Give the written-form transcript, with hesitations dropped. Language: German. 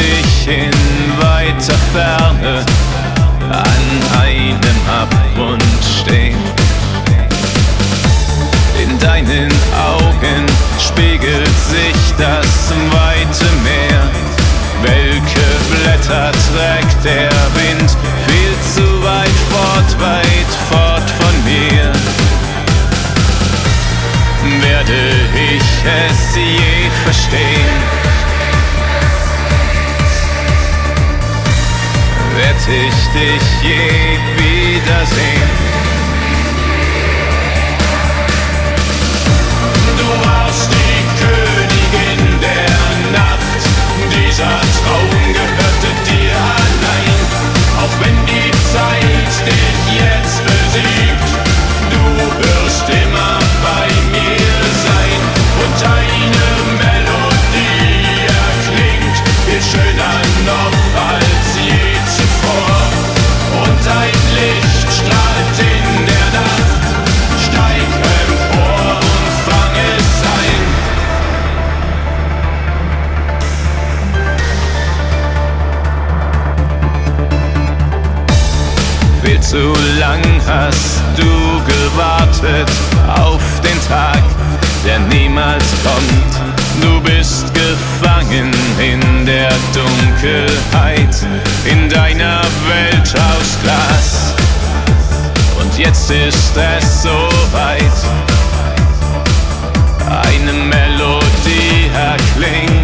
dich in weiter Ferne an einem Abgrund stehen. In deinen Augen spiegelt sich das weite Meer. Welche Blätter trägt der Wind? Viel zu weit fort von mir. Werde ich es je verstehen? Werd ich dich je wiedersehen? Du warst die Königin der Nacht, dieser Traum gehörte dir allein. Auch wenn die Zeit dich jetzt besiegt, du wirst immer bei mir sein. Und deine Melodie erklingt viel schöner noch als je zuvor. Und dein Licht strahlt in der Nacht, steig empor und fang es ein. Viel zu lang hast du gewartet auf den Tag, der niemals kommt. Du bist gefangen in der Dunkelheit, in deiner Welt aus Glas. Und jetzt ist es soweit, eine Melodie erklingt.